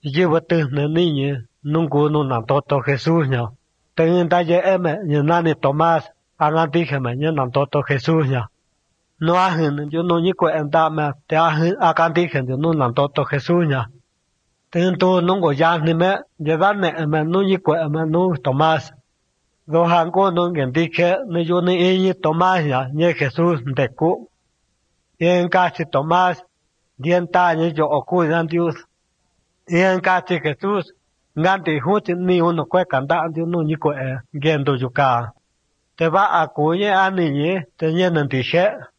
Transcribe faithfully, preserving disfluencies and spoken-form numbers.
Llevate na niña, nunca no nan toto Jesús ña. Tengan talle eme, ña nani Tomás, hagan díjeme, ña nan toto Jesús ña. No hagan, yo no ni cuenta te hagan, hagan díjeme, yo no nan toto Jesús ña. Tengan todo nunca ya ni me, ya dame, me no ni cuenta, no Tomás. Do hango no ngen dije, ni yo ni iñi Tomás ña, ni Jesús de cu. Y en casi Tomás, dienta ni yo ocuidan Dios. Y en casi Jesús, nganti huti ni uno kwe kanda Dios no ni kwe, gendo yuka. Te va a cuye a niñe, te llenan dije.